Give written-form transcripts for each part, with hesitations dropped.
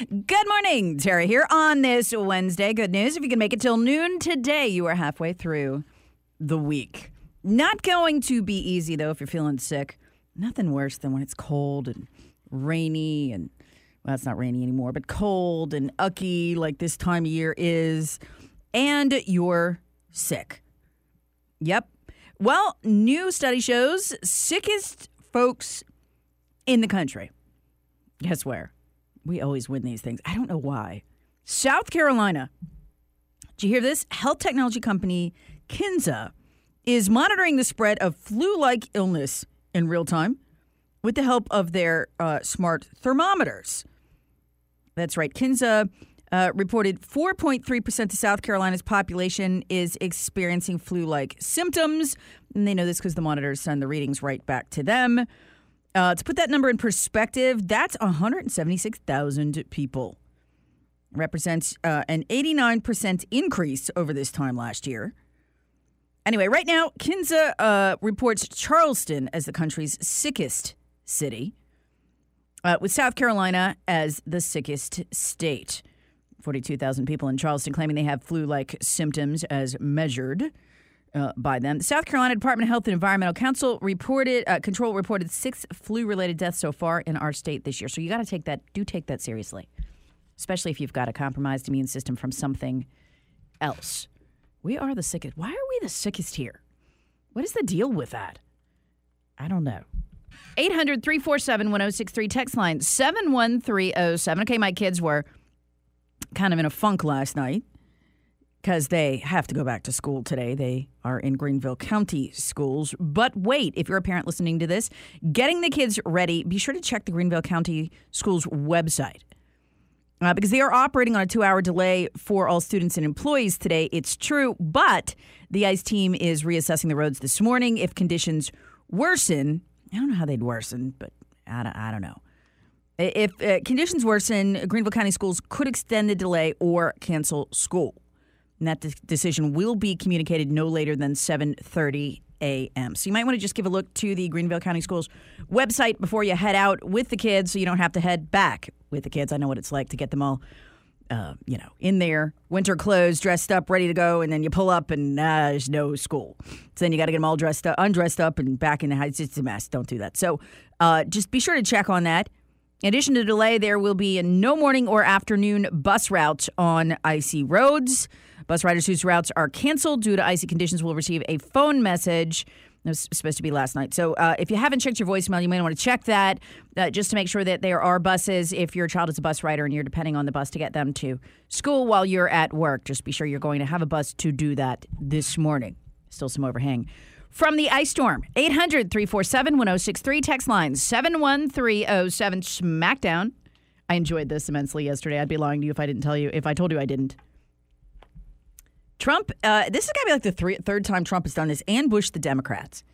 Good morning, Tara here on this Wednesday. Good news, if you can make it till noon today, you are halfway through the week. Not going to be easy, though, if you're feeling sick. Nothing worse than when it's cold and rainy and, well, it's not rainy anymore, but cold and ucky like this time of year is, and you're sick. Yep. Well, new study shows sickest folks in the country. Guess where? We always win these things. I don't know why. South Carolina. Did you hear this? Health technology company Kinsa is monitoring the spread of flu-like illness in real time with the help of their smart thermometers. That's right. Kinsa reported 4.3% of South Carolina's population is experiencing flu-like symptoms. And they know this because the monitors send the readings right back to them. To put that number in perspective, that's 176,000 people. Represents an 89% increase over this time last year. Anyway, right now, Kinsa reports Charleston as the country's sickest city, with South Carolina as the sickest state. 42,000 people in Charleston claiming they have flu-like symptoms as measured by them. The South Carolina Department of Health and Environmental Control reported 6 flu-related deaths so far in our state this year. So you got to take that seriously, especially if you've got a compromised immune system from something else. We are the sickest. Why are we the sickest here? What is the deal with that? I don't know. 800-347-1063, text line 71307. Okay, my kids were kind of in a funk last night because they have to go back to school today. They are in Greenville County schools. But wait, if you're a parent listening to this, getting the kids ready, be sure to check the Greenville County Schools website. Because they are operating on a 2-hour delay for all students and employees today. It's true, but the ICE team is reassessing the roads this morning. If conditions worsen, I don't know how they'd worsen, but I don't know. If conditions worsen, Greenville County Schools could extend the delay or cancel school. And that decision will be communicated no later than 7:30 a.m. So you might want to just give a look to the Greenville County Schools website before you head out with the kids so you don't have to head back with the kids. I know what it's like to get them all, in their winter clothes, dressed up, ready to go, and then you pull up and there's no school. So then you got to get them all undressed up and back in the house. It's a mess. Don't do that. So just be sure to check on that. In addition to delay, there will be no morning or afternoon bus routes on icy roads. Bus riders whose routes are canceled due to icy conditions will receive a phone message. It was supposed to be last night. So if you haven't checked your voicemail, you may want to check that just to make sure that there are buses. If your child is a bus rider and you're depending on the bus to get them to school while you're at work, just be sure you're going to have a bus to do that this morning. Still some overhang from the ice storm. 800-347-1063, text line 71307. Smackdown. I enjoyed this immensely yesterday. I'd be lying to you if I told you I didn't. Trump, this is going to be like the third time Trump has done this, ambushed the Democrats.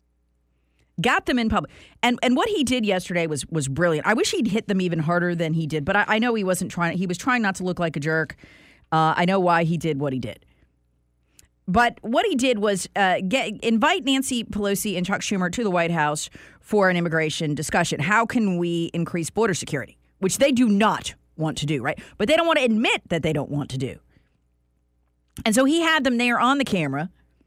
Got them in public. And what he did yesterday was brilliant. I wish he'd hit them even harder than he did, but I know he wasn't trying. He was trying not to look like a jerk. I know why he did what he did. But what he did was invite Nancy Pelosi and Chuck Schumer to the White House for an immigration discussion. How can we increase border security? Which they do not want to do, right? But they don't want to admit that they don't want to do. And so he had them there on the camera,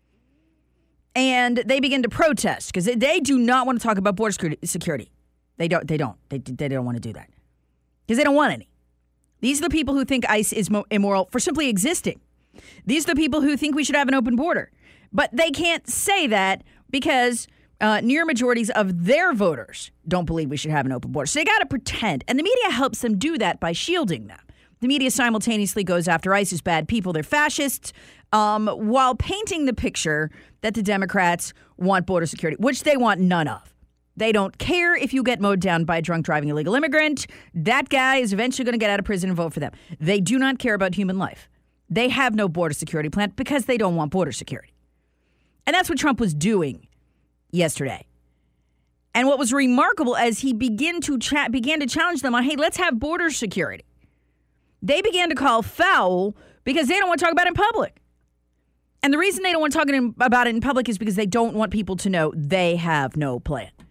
and they began to protest because they do not want to talk about border security. They don't want to do that because they don't want any. These are the people who think ICE is immoral for simply existing. These are the people who think we should have an open border. But they can't say that because near majorities of their voters don't believe we should have an open border. So they got to pretend. And the media helps them do that by shielding them. The media simultaneously goes after ICE as bad people. They're fascists, while painting the picture that the Democrats want border security, which they want none of. They don't care if you get mowed down by a drunk driving illegal immigrant. That guy is eventually going to get out of prison and vote for them. They do not care about human life. They have no border security plan because they don't want border security. And that's what Trump was doing yesterday. And what was remarkable as he began to challenge them on, hey, let's have border security. They began to call foul because they don't want to talk about it in public. And the reason they don't want to talk about it in public is because they don't want people to know they have no plan.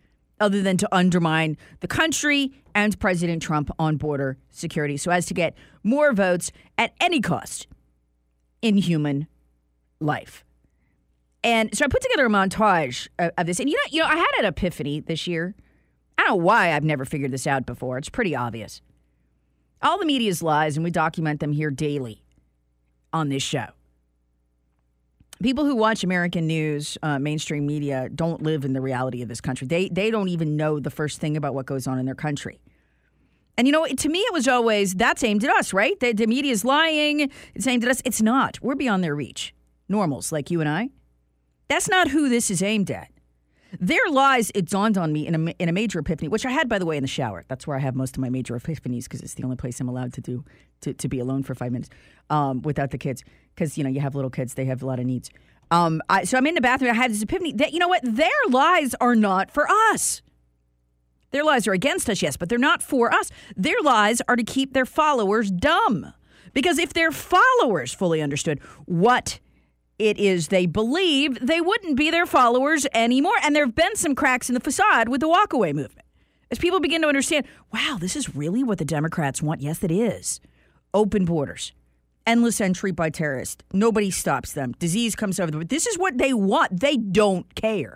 other than to undermine the country and President Trump on border security so as to get more votes at any cost in human life. And so I put together a montage of this. And you know, I had an epiphany this year. I don't know why I've never figured this out before. It's pretty obvious. All the media's lies, and we document them here daily on this show. People who watch American news, mainstream media, don't live in the reality of this country. They don't even know the first thing about what goes on in their country. And, you know, to me, it was always, that's aimed at us, right? The media's lying. It's aimed at us. It's not. We're beyond their reach. Normals like you and I. That's not who this is aimed at. Their lies, it dawned on me in a major epiphany, which I had, by the way, in the shower. That's where I have most of my major epiphanies because it's the only place I'm allowed to be alone for 5 minutes without the kids. Because, you know, you have little kids. They have a lot of needs. So I'm in the bathroom. I had this epiphany that, you know what? Their lies are not for us. Their lies are against us, yes, but they're not for us. Their lies are to keep their followers dumb. Because if their followers fully understood what it is they believe, they wouldn't be their followers anymore. And there have been some cracks in the facade with the walkaway movement. As people begin to understand, wow, this is really what the Democrats want. Yes, it is. Open borders. Endless entry by terrorists. Nobody stops them. Disease comes over them. This is what they want. They don't care.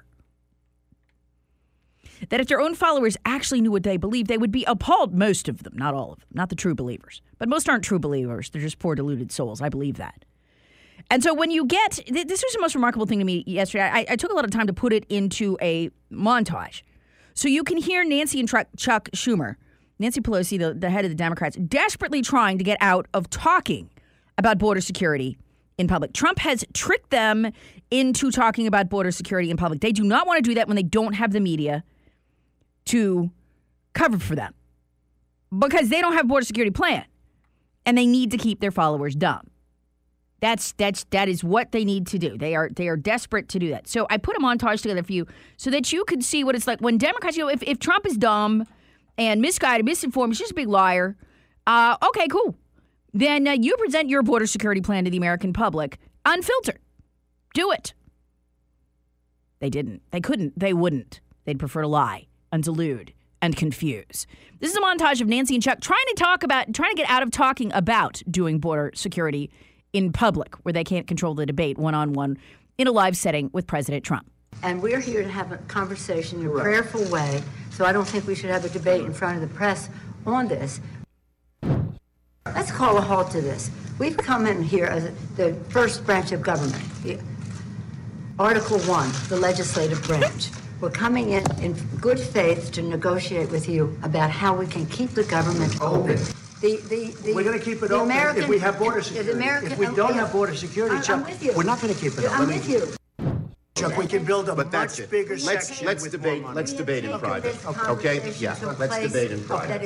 That if their own followers actually knew what they believed, they would be appalled. Most of them, not all of them, not the true believers. But most aren't true believers. They're just poor, deluded souls. I believe that. And so when you get, this was the most remarkable thing to me yesterday. I took a lot of time to put it into a montage. So you can hear Nancy and Chuck Schumer, Nancy Pelosi, the head of the Democrats, desperately trying to get out of talking about border security in public. Trump has tricked them into talking about border security in public. They do not want to do that when they don't have the media to cover for them because they don't have a border security plan and they need to keep their followers dumb. That is what they need to do. They are desperate to do that. So I put a montage together for you so that you could see what it's like when Democrats, you know, if Trump is dumb and misguided, misinformed, he's just a big liar. Okay, cool. Then you present your border security plan to the American public unfiltered. Do it. They didn't. They couldn't. They wouldn't. They'd prefer to lie and delude and confuse. This is a montage of Nancy and Chuck trying to get out of talking about doing border security in public, where they can't control the debate one-on-one in a live setting with President Trump. And we're here to have a conversation in a prayerful way, so I don't think we should have a debate in front of the press on this. Let's call a halt to this. We've come in here as the first branch of government, Article 1, the legislative branch. We're coming in good faith to negotiate with you about how we can keep the government open. We're going to keep it open if we have border security. If we don't have border security, Chuck, we're not going to keep it open. I'm with you. Chuck, we can build a much bigger section. Let's debate in private. Okay? Yeah, let's debate in private.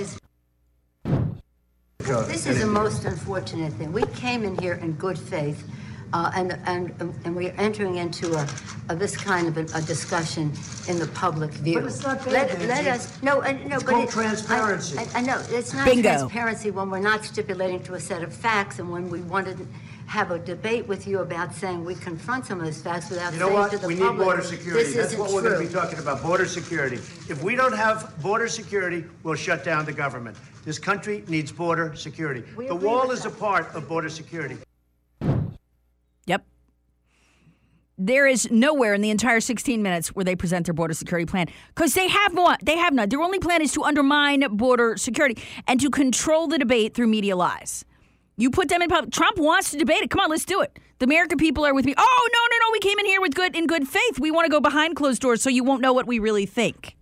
This is the most unfortunate thing. We came in here in good faith, and we're entering into this kind of a discussion in the public view. But it's not fair, let us no. It's called transparency. I know it's not Bingo. Transparency when we're not stipulating to a set of facts, and when we wanted to have a debate with you about saying we confront some of those facts without saying to the public. We need border security. This That's isn't what we're going to true. be talking about, border security. If we don't have border security, we'll shut down the government. This country needs border security. We The agree wall with is a that. part of border security. Yep. There is nowhere in the entire 16 minutes where they present their border security plan because they have one. They have none. Their only plan is to undermine border security and to control the debate through media lies. You put them in public. Trump wants to debate it. Come on, let's do it. The American people are with me. Oh, no. We came in here in good faith. We want to go behind closed doors so you won't know what we really think.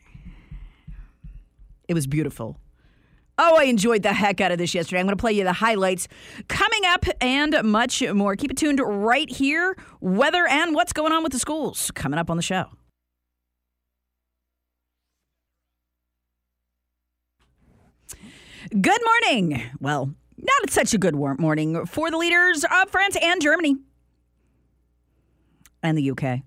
It was beautiful. Oh, I enjoyed the heck out of this yesterday. I'm going to play you the highlights coming up and much more. Keep it tuned right here. Weather and what's going on with the schools coming up on the show. Good morning. Well, not such a good morning for the leaders of France and Germany and the UK.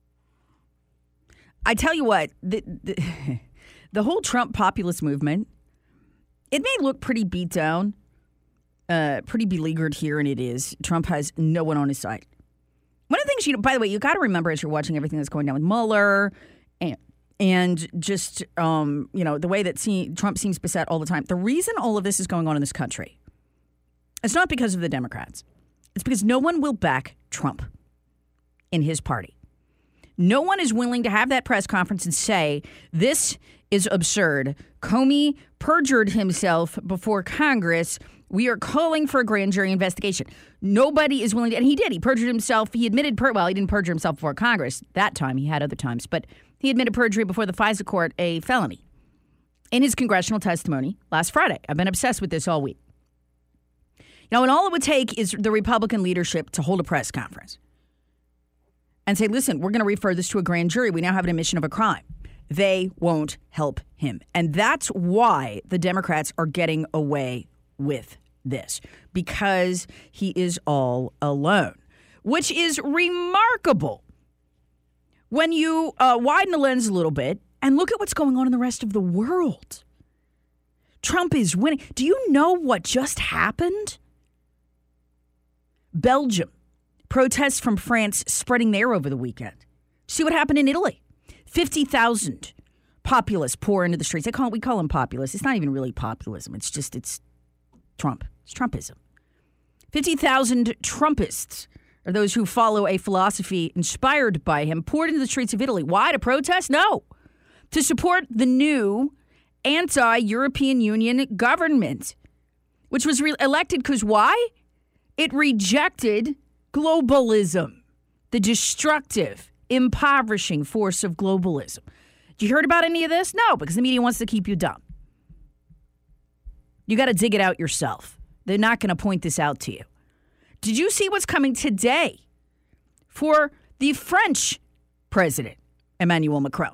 I tell you what, the whole Trump populist movement, it may look pretty beat down, pretty beleaguered here, and it is. Trump has no one on his side. One of the things, by the way, you got to remember as you're watching everything that's going down with Mueller And just, the way that Trump seems beset all the time. The reason all of this is going on in this country, it's not because of the Democrats. It's because no one will back Trump in his party. No one is willing to have that press conference and say, this is absurd. Comey perjured himself before Congress. We are calling for a grand jury investigation. Nobody is willing to, and he did. He perjured himself. He admitted, he didn't perjure himself before Congress that time. He had other times, but he admitted perjury before the FISA court, a felony, in his congressional testimony last Friday. I've been obsessed with this all week. And all it would take is the Republican leadership to hold a press conference and say, listen, we're going to refer this to a grand jury. We now have an admission of a crime. They won't help him. And that's why the Democrats are getting away with this, because he is all alone, which is remarkable. When you widen the lens a little bit and look at what's going on in the rest of the world. Trump is winning. Do you know what just happened? Belgium. Protests from France spreading there over the weekend. See what happened in Italy? 50,000 populists pour into the streets. We call them populists. It's not even really populism. It's Trump. It's Trumpism. 50,000 Trumpists, or those who follow a philosophy inspired by him, poured into the streets of Italy. Why? To protest? No. To support the new anti-European Union government, which was elected because why? It rejected globalism, the destructive, impoverishing force of globalism. You heard about any of this? No, because the media wants to keep you dumb. You got to dig it out yourself. They're not going to point this out to you. Did you see what's coming today for the French president, Emmanuel Macron?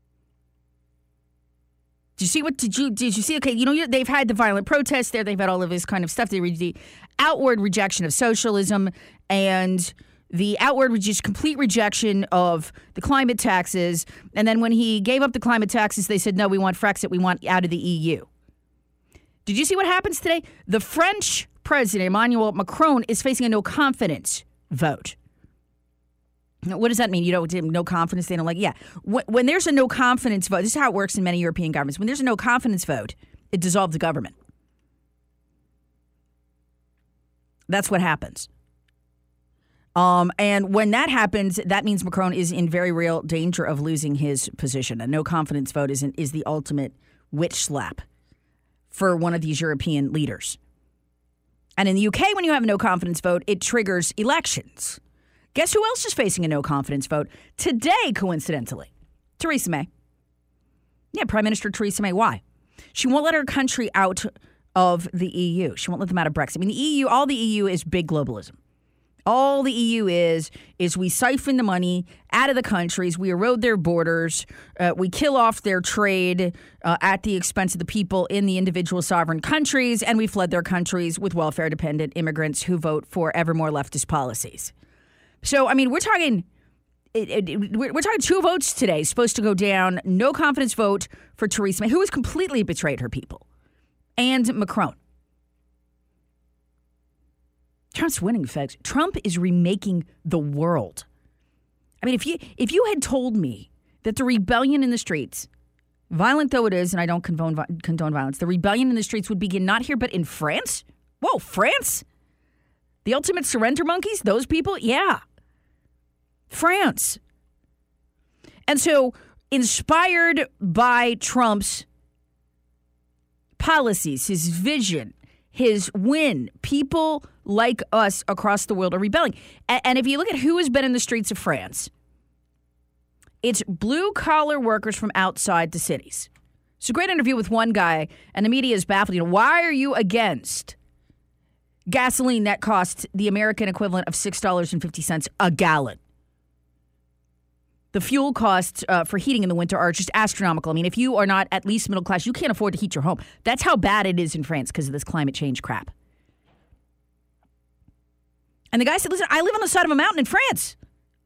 Did you see? Okay, they've had the violent protests there. They've had all of this kind of stuff. The outward rejection of socialism and the outward complete rejection of the climate taxes. And then when he gave up the climate taxes, they said, no, we want Frexit. We want out of the EU. Did you see what happens today? The French president, Emmanuel Macron, is facing a no confidence vote. Now, what does that mean? No confidence? They don't like, yeah. When there's a no confidence vote, this is how it works in many European governments. When there's a no confidence vote, it dissolves the government. That's what happens. And when that happens, that means Macron is in very real danger of losing his position. A no confidence vote is the ultimate witch slap for one of these European leaders. And in the UK, when you have a no confidence vote, it triggers elections. Guess who else is facing a no confidence vote today, coincidentally? Theresa May. Yeah, Prime Minister Theresa May. Why? She won't let her country out of the EU. She won't let them out of Brexit. I mean, the EU, all the EU is big globalism. All the EU is we siphon the money out of the countries, we erode their borders, we kill off their trade at the expense of the people in the individual sovereign countries, and we flood their countries with welfare-dependent immigrants who vote for ever more leftist policies. So, I mean, we're talking 2 votes today, supposed to go down. No confidence vote for Theresa May, who has completely betrayed her people, and Macron. Trump's winning, folks. Trump is remaking the world. I mean, if you had told me that the rebellion in the streets, violent though it is, and I don't condone violence, the rebellion in the streets would begin not here but in France? Whoa, France? The ultimate surrender monkeys? Those people? Yeah. France. And so, inspired by Trump's policies, his vision, his win, people like us across the world are rebelling. And if you look at who has been in the streets of France, it's blue-collar workers from outside the cities. It's a great interview with one guy, and the media is baffled. Why are you against gasoline that costs the American equivalent of $6.50 a gallon? The fuel costs for heating in the winter are just astronomical. I mean, if you are not at least middle class, you can't afford to heat your home. That's how bad it is in France because of this climate change crap. And the guy said, listen, I live on the side of a mountain in France.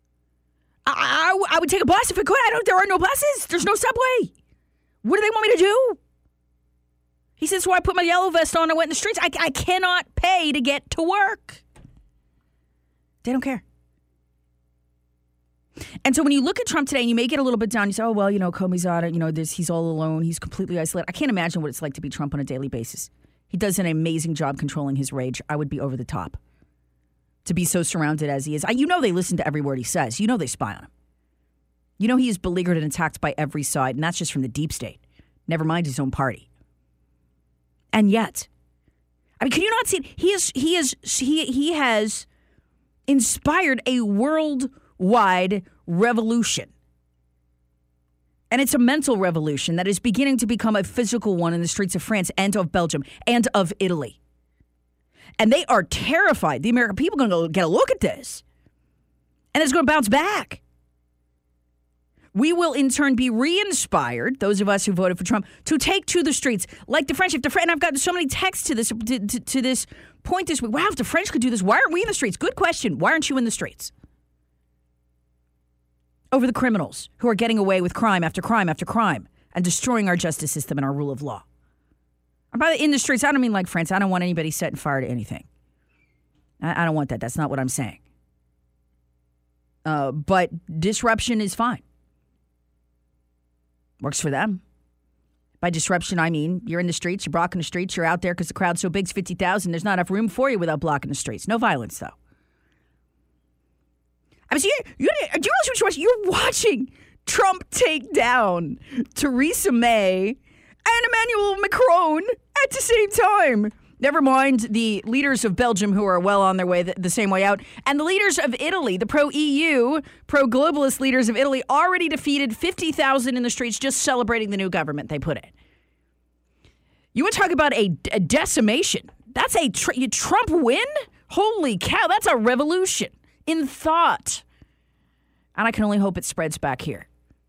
I would take a bus if I could. There are no buses. There's no subway. What do they want me to do? He said, so I put my yellow vest on and went in the streets. I cannot pay to get to work. They don't care. And so when you look at Trump today and you may get a little bit down, you say, oh, well, Comey's out, he's all alone. He's completely isolated. I can't imagine what it's like to be Trump on a daily basis. He does an amazing job controlling his rage. I would be over the top to be so surrounded as he is. They listen to every word he says. They spy on him. He is beleaguered and attacked by every side, and that's just from the deep state. Never mind his own party. And yet, can you not see it? He has inspired a worldwide revolution. And it's a mental revolution that is beginning to become a physical one in the streets of France and of Belgium and of Italy. And they are terrified. The American people are going to get a look at this. And it's going to bounce back. We will in turn be re-inspired, those of us who voted for Trump, to take to the streets like the French. And I've gotten so many texts to this point this week. Wow, if the French could do this, why aren't we in the streets? Good question. Why aren't you in the streets? Over the criminals who are getting away with crime after crime after crime and destroying our justice system and our rule of law. And by the in the streets, I don't mean like France. I don't want anybody setting fire to anything. I don't want that. That's not what I'm saying. But disruption is fine. Works for them. By disruption, I mean you're in the streets, you're blocking the streets, you're out there because the crowd's so big, it's 50,000. There's not enough room for you without blocking the streets. No violence, though. Do you realize what you're watching? Trump take down Theresa May and Emmanuel Macron at the same time. Never mind the leaders of Belgium who are well on their way the same way out. And the leaders of Italy, the pro-EU, pro-globalist leaders of Italy, already defeated 50,000 in the streets just celebrating the new government they put in. You want to talk about a decimation? That's a Trump win? Holy cow, that's a revolution in thought. And I can only hope it spreads back here.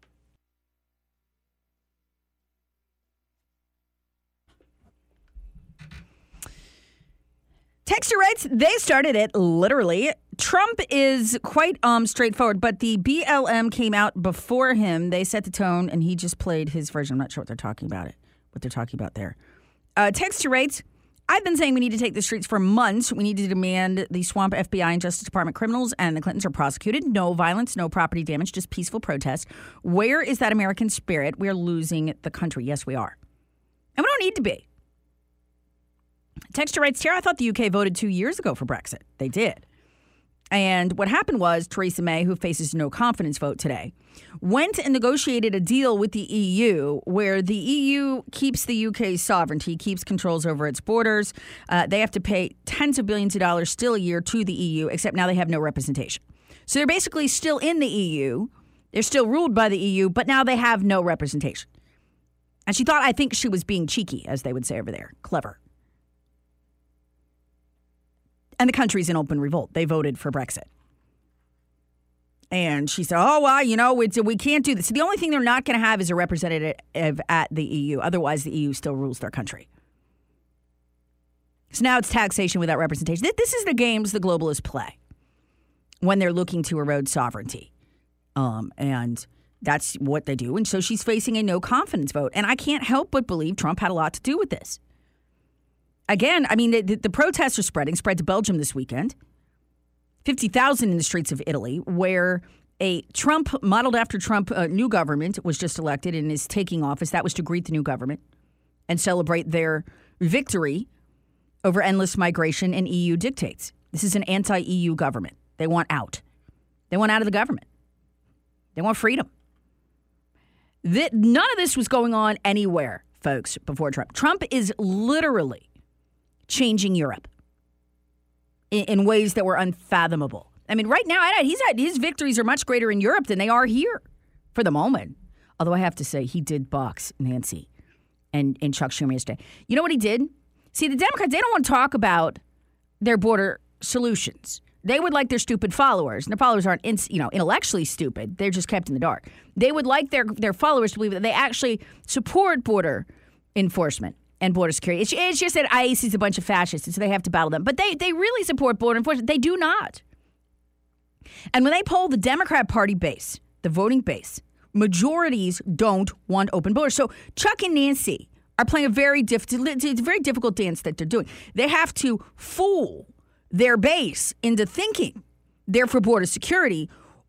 Texter writes, they started it, literally. Trump is quite straightforward, but the BLM came out before him. They set the tone, and he just played his version. I'm not sure what they're talking about there. Texter writes, I've been saying we need to take the streets for months. We need to demand the swamp FBI and Justice Department criminals and the Clintons are prosecuted. No violence, no property damage, just peaceful protest. Where is that American spirit? We're losing the country. Yes, we are. And we don't need to be. Texter writes, Tara, I thought the UK voted 2 years ago for Brexit. They did. And what happened was Theresa May, who faces no confidence vote today, went and negotiated a deal with the EU where the EU keeps the UK's sovereignty, keeps controls over its borders. They have to pay tens of billions of dollars still a year to the EU, except now they have no representation. So they're basically still in the EU. They're still ruled by the EU, but now they have no representation. And I think she was being cheeky, as they would say over there. Clever. And the country's in open revolt. They voted for Brexit. And she said, we can't do this. So the only thing they're not going to have is a representative at the EU. Otherwise, the EU still rules their country. So now it's taxation without representation. This is the games the globalists play when they're looking to erode sovereignty. And that's what they do. And so she's facing a no confidence vote. And I can't help but believe Trump had a lot to do with this. Again, the protests are spread to Belgium this weekend. 50,000 in the streets of Italy, where a modeled after Trump new government was just elected and is taking office. That was to greet the new government and celebrate their victory over endless migration and EU dictates. This is an anti-EU government. They want out. They want out of the government. They want freedom. None of this was going on anywhere, folks, before Trump. Trump is literally changing Europe in ways that were unfathomable. Right now, his victories are much greater in Europe than they are here for the moment. Although I have to say, he did box Nancy and Chuck Schumer yesterday. You know what he did? See, the Democrats, they don't want to talk about their border solutions. They would like their stupid followers, and their followers aren't intellectually stupid. They're just kept in the dark. They would like their followers to believe that they actually support border enforcement and border security. It's just that ICE is a bunch of fascists, and so they have to battle them. But they really support border enforcement. They do not. And when they poll the Democrat Party base, the voting base, majorities don't want open borders. So Chuck and Nancy are playing it's a very difficult dance that they're doing. They have to fool their base into thinking they're for border security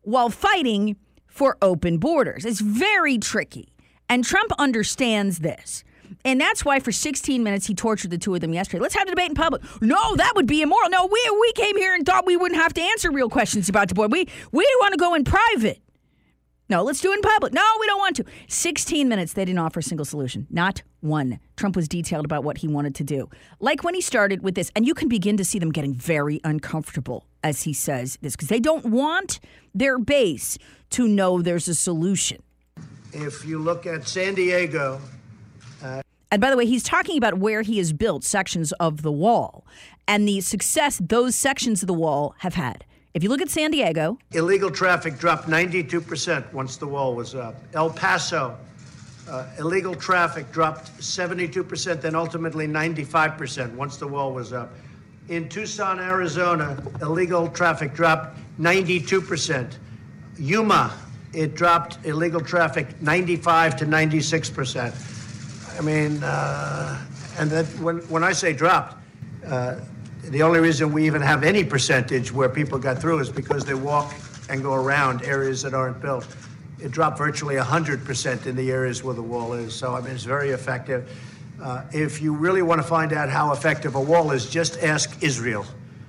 while fighting for open borders. It's very tricky. And Trump understands this. And that's why for 16 minutes he tortured the two of them yesterday. Let's have a debate in public. No, that would be immoral. No, we came here and thought we wouldn't have to answer real questions about the border. We want to go in private. No, let's do it in public. No, we don't want to. 16 minutes, they didn't offer a single solution. Not one. Trump was detailed about what he wanted to do. Like when he started with this, and you can begin to see them getting very uncomfortable as he says this, because they don't want their base to know there's a solution. If you look at San Diego... And by the way, he's talking about where he has built sections of the wall and the success those sections of the wall have had. If you look at San Diego... Illegal traffic dropped 92% once the wall was up. El Paso, illegal traffic dropped 72%, then ultimately 95% once the wall was up. In Tucson, Arizona, illegal traffic dropped 92%. Yuma, it dropped illegal traffic 95 to 96%. I mean, and that when I say dropped, the only reason we even have any percentage where people got through is because they walk and go around areas that aren't built. It dropped virtually 100% in the areas where the wall is. So, I mean, it's very effective. If you really want to find out how effective a wall is, just ask Israel.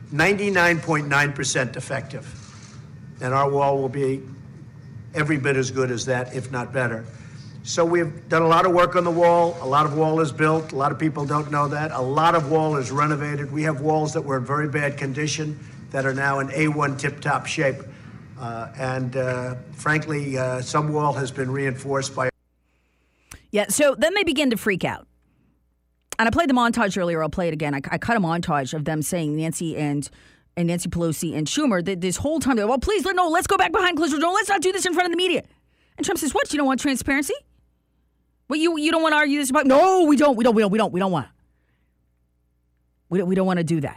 99.9% effective. And our wall will be every bit as good as that, if not better. So we've done a lot of work on the wall. A lot of wall is built. A lot of people don't know that. A lot of wall is renovated. We have walls that were in very bad condition that are now in A1 tip-top shape. Frankly, some wall has been reinforced by... Yeah, so then they begin to freak out. And I played the montage earlier. I'll play it again. I cut a montage of them saying Nancy Pelosi and Schumer that this whole time, well, please, no, let's go back behind closed doors. No, let's not do this in front of the media. And Trump says, what? You don't want transparency? Well, you don't want to argue this about? No, we don't want. We don't want to do that.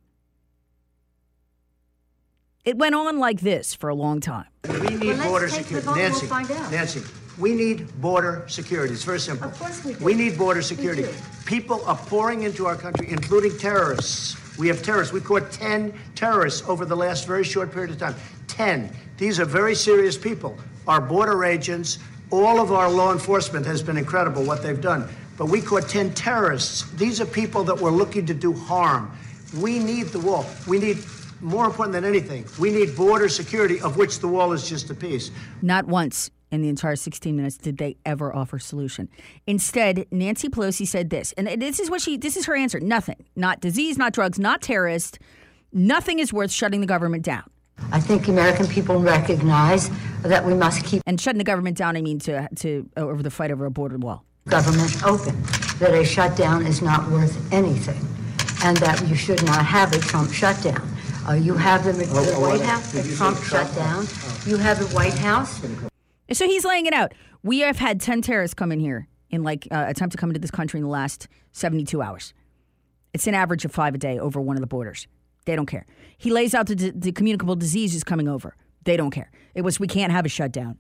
It went on like this for a long time. We need border security. Nancy, we need border security. It's very simple. Of course we do. We need border security. People are pouring into our country, including terrorists. We have terrorists. We caught 10 terrorists over the last very short period of time. 10. These are very serious people. Our border agents, all of our law enforcement has been incredible what they've done. But we caught 10 terrorists. These are people that were looking to do harm. We need the wall. We need, more important than anything, we need border security, of which the wall is just a piece. Not once in the entire 16 minutes did they ever offer a solution. Instead, Nancy Pelosi said this, and this is her answer. Nothing. Not disease, not drugs, not terrorists. Nothing is worth shutting the government down. I think American people recognize that we must keep... And shutting the government down, I mean to over the fight over a border wall. ...government open, that a shutdown is not worth anything, and that you should not have a Trump shutdown. You have the White House, the Trump shutdown. You have the White House. So he's laying it out. We have had 10 terrorists come in here in attempt to come into this country in the last 72 hours. It's an average of 5 a day over one of the borders. They don't care. He lays out the communicable diseases coming over. They don't care. It was, we can't have a shutdown.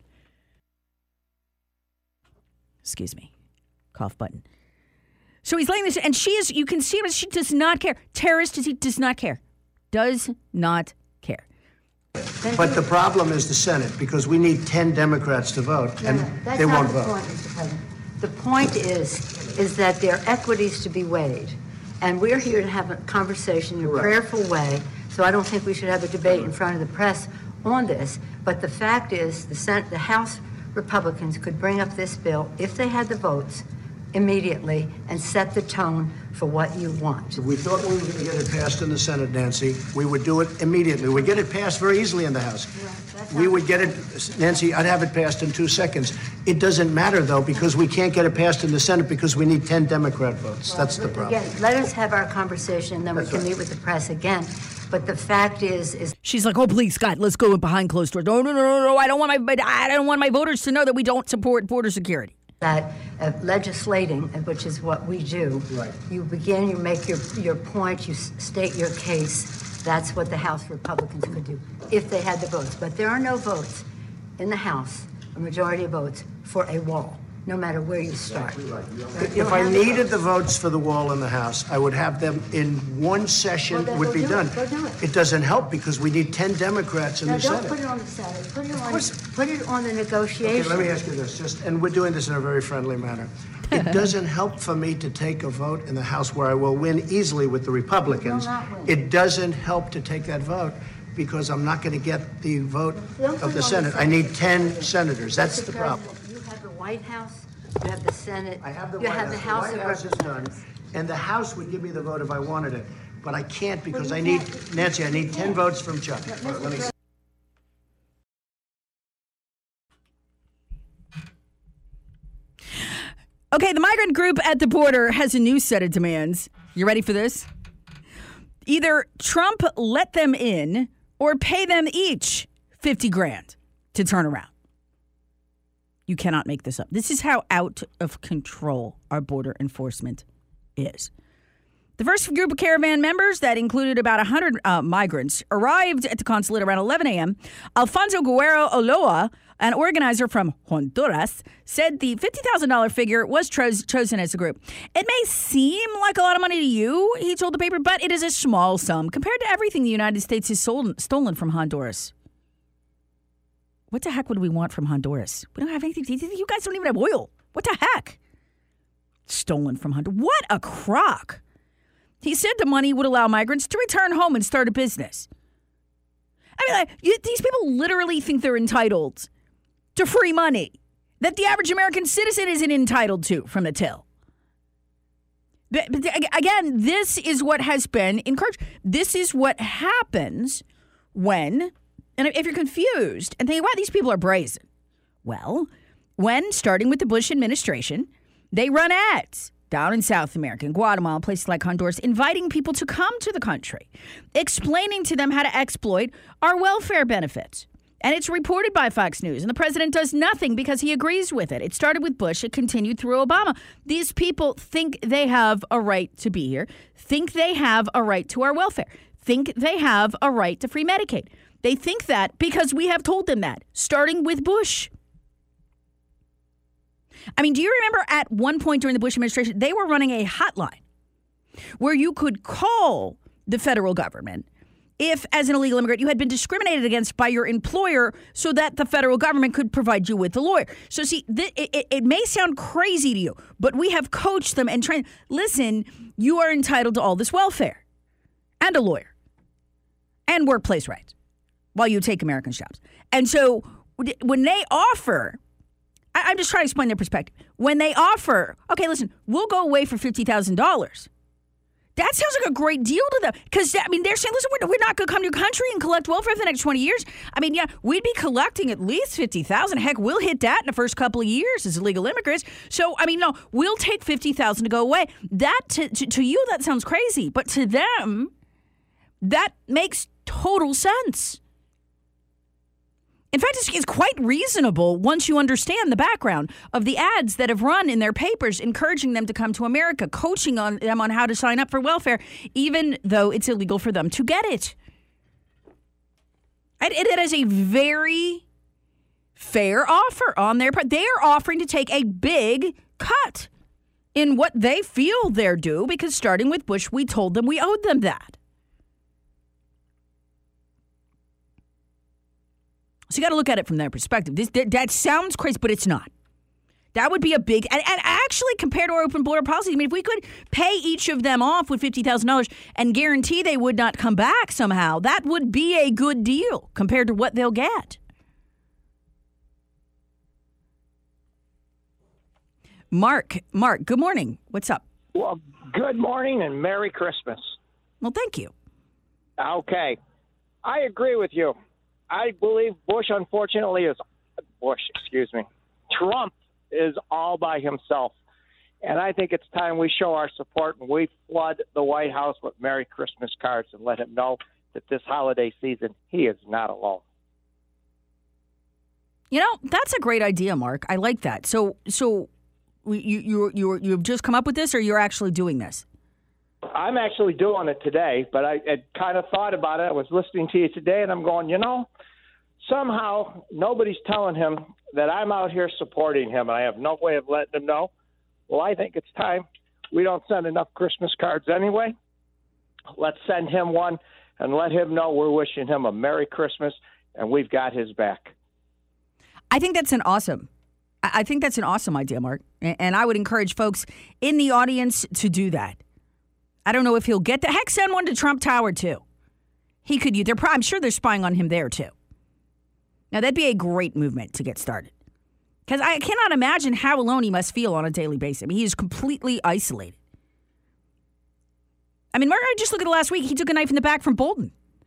Excuse me. Cough button. So he's laying this, and you can see it, she does not care. Terrorist, he does not care. Does not care. But the problem is the Senate, because we need 10 Democrats to vote, and they won't vote. Point, Mr. President. The point is that there are equities to be weighed. And we're here to have a conversation in a prayerful way, so I don't think we should have a debate in front of the press on this. But the fact is, the House Republicans could bring up this bill, if they had the votes, immediately and set the tone for what you want. If we thought we were going to get it passed in the Senate, Nancy, we would do it immediately. We'd get it passed very easily in the House. We would get it, Nancy, I'd have it passed in 2 seconds. It doesn't matter, though, because we can't get it passed in the Senate because we need 10 Democrat votes. That's the problem. Again, let us have our conversation, and then we can meet with the press again. But the fact is she's like, oh, please, Scott, let's go behind closed doors. No. I don't want my voters to know that we don't support border security. That legislating, which is what we do, you begin, you make your point, you state your case. That's what the House Republicans could do if they had the votes. But there are no votes in the House, a majority of votes, for a wall. no matter where you start. If I needed the votes for the wall in the House, I would have them in one session, would be done. Go do it. It doesn't help because we need 10 Democrats in No, the don't Senate. put it on the Senate. Put it on the negotiation. Okay, let me ask you this, and we're doing this in a very friendly manner. It doesn't help for me to take a vote in the House where I will win easily with the Republicans. You will not win. It doesn't help to take that vote because I'm not going to get the vote Don't put of it the on Senate. I need 10 senators. That's the problem. You have the White House, you have the Senate, I have the you White have House. the House The of White House is done, Representatives. and the House would give me the vote if I wanted it. But I can't because Well, I you need, can't. Nancy, I need 10 votes from Chuck. Mr. Let me see. Okay, the migrant group at the border has a new set of demands. You ready for this? Either Trump let them in or pay them each $50,000 to turn around. You cannot make this up. This is how out of control our border enforcement is. The first group of caravan members that included about 100 migrants arrived at the consulate around 11 a.m. Alfonso Guerrero Oloa, an organizer from Honduras, said the $50,000 figure was chosen as a group. It may seem like a lot of money to you, he told the paper, but it is a small sum compared to everything the United States has stolen from Honduras. What the heck would we want from Honduras? We don't have anything. You guys don't even have oil. What the heck? Stolen from Honduras. What a crock. He said the money would allow migrants to return home and start a business. I mean, these people literally think they're entitled to free money that the average American citizen isn't entitled to from the till. But again, this is what has been encouraged. This is what happens when, and if you're confused and thinking, wow, these people are brazen. Well, when, starting with the Bush administration, they run ads down in South America, in Guatemala, places like Honduras, inviting people to come to the country, explaining to them how to exploit our welfare benefits. And it's reported by Fox News, and the president does nothing because he agrees with it. It started with Bush. It continued through Obama. These people think they have a right to be here, think they have a right to our welfare, think they have a right to free Medicaid. They think that because we have told them that, starting with Bush. I mean, do you remember at one point during the Bush administration, they were running a hotline where you could call the federal government if, as an illegal immigrant, you had been discriminated against by your employer so that the federal government could provide you with a lawyer. So, see, it may sound crazy to you, but we have coached them and trained. Listen, you are entitled to all this welfare and a lawyer and workplace rights while you take Americans' jobs. And so when they offer... I'm just trying to explain their perspective. When they offer, okay, listen, we'll go away for $50,000. That sounds like a great deal to them. Because, I mean, they're saying, listen, we're not going to come to your country and collect welfare for the next 20 years. I mean, yeah, we'd be collecting at least $50,000. Heck, we'll hit that in the first couple of years as illegal immigrants. So, I mean, no, we'll take $50,000 to go away. That, to you, that sounds crazy. But to them, that makes total sense. In fact, it's quite reasonable once you understand the background of the ads that have run in their papers, encouraging them to come to America, coaching them on how to sign up for welfare, even though it's illegal for them to get it. It is a very fair offer on their part. They are offering to take a big cut in what they feel they're due because starting with Bush, we told them we owed them that. So you got to look at it from their perspective. That sounds crazy, but it's not. That would be a big, and actually compared to our open border policy, I mean, if we could pay each of them off with $50,000 and guarantee they would not come back somehow, that would be a good deal compared to what they'll get. Mark, good morning. What's up? Well, good morning and Merry Christmas. Well, thank you. Okay. I agree with you. I believe Trump is all by himself. And I think it's time we show our support and we flood the White House with Merry Christmas cards and let him know that this holiday season he is not alone. You know, that's a great idea, Mark. I like that. So you've just come up with this, or you're actually doing this? I'm actually doing it today, but I had kind of thought about it. I was listening to you today, and I'm going, somehow nobody's telling him that I'm out here supporting him, and I have no way of letting him know. Well, I think it's time. We don't send enough Christmas cards anyway. Let's send him one and let him know we're wishing him a Merry Christmas, and we've got his back. I think that's an awesome idea, Mark. And I would encourage folks in the audience to do that. I don't know if he'll get the heck. Send one to Trump Tower too. He could. I'm sure they're spying on him there too. Now that'd be a great movement to get started, because I cannot imagine how alone he must feel on a daily basis. I mean, he is completely isolated. I mean, Mark, just look at the last week. He took a knife in the back from Bolton.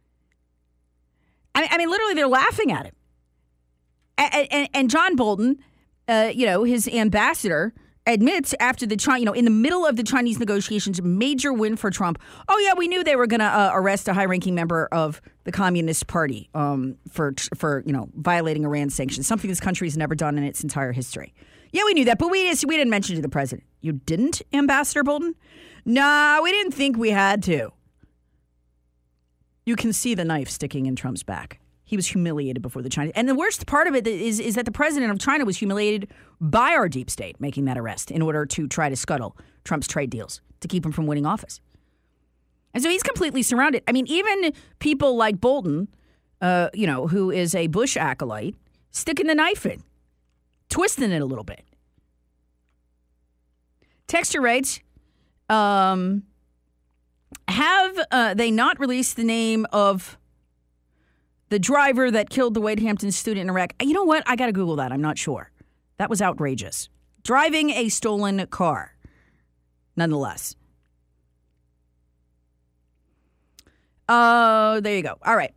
I mean, literally, they're laughing at him. And John Bolton, his ambassador, admits after in the middle of the Chinese negotiations, major win for Trump. Oh yeah, we knew they were going to arrest a high-ranking member of the Communist Party for violating Iran sanctions, something this country has never done in its entire history. Yeah, we knew that, but we didn't mention it to the president. You didn't, Ambassador Bolton? No, we didn't think we had to. You can see the knife sticking in Trump's back. He was humiliated before the Chinese. And the worst part of it is that the president of China was humiliated by our deep state making that arrest in order to try to scuttle Trump's trade deals to keep him from winning office. And so he's completely surrounded. I mean, even people like Bolton, who is a Bush acolyte, sticking the knife in, twisting it a little bit. Texture writes, have they not released the name of the driver that killed the Wade Hampton student in Iraq? You know what? I got to Google that. I'm not sure. That was outrageous. Driving a stolen car, nonetheless. There you go. All right.